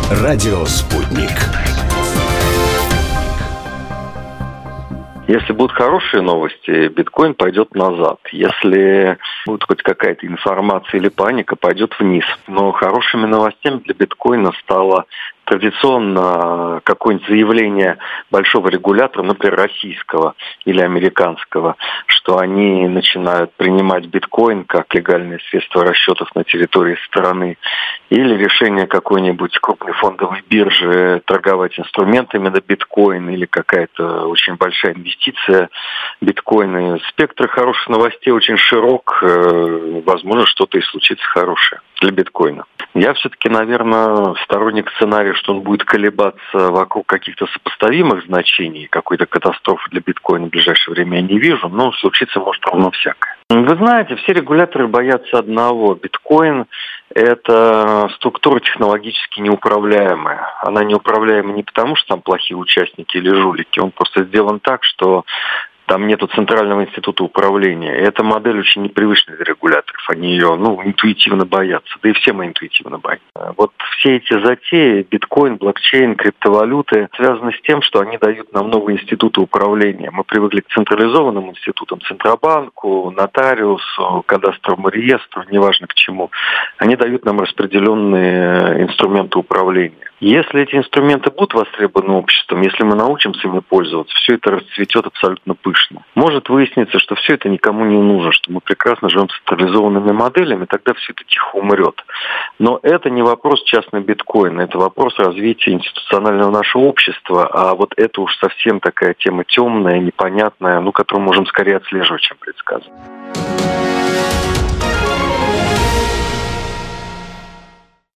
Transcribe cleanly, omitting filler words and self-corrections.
Радио «Спутник». Если будут хорошие новости, биткоин пойдет назад. Если будет хоть какая-то информация или паника, пойдет вниз. Но хорошими новостями для биткоина стало традиционно какое-нибудь заявление большого регулятора, например, российского или американского, что они начинают принимать биткоин как легальное средство расчетов на территории страны, или решение какой-нибудь крупной фондовой биржи торговать инструментами на биткоин, или какая-то очень большая инвестиция биткоина. Спектр хороших новостей очень широк, возможно, что-то и случится хорошее для биткоина. Я все-таки, наверное, сторонник сценария, что он будет колебаться вокруг каких-то сопоставимых значений. Какой-то катастрофы для биткоина в ближайшее время я не вижу, но случиться может ровно всякое. Вы знаете, все регуляторы боятся одного. Биткоин – это структура технологически неуправляемая. Она неуправляема не потому, что там плохие участники или жулики. Он просто сделан так, что там нету центрального института управления. И эта модель очень непривычная для регуляторов. Они ее, интуитивно боятся. Да и все мы интуитивно боимся. Вот все эти затеи, биткоин, блокчейн, криптовалюты, связаны с тем, что они дают нам новые институты управления. Мы привыкли к централизованным институтам, Центробанку, нотариусу, кадастровому реестру, неважно к чему. Они дают нам распределенные инструменты управления. Если эти инструменты будут востребованы обществом, если мы научимся ими пользоваться, все это расцветет абсолютно пышно. Может выясниться, что все это никому не нужно, что мы прекрасно живем с централизованными моделями, тогда все это тихо умрет. Но это не вопрос частного биткоина, это вопрос развития институционального нашего общества, а вот это уж совсем такая тема темная, непонятная, которую можем скорее отслеживать, чем предсказывать.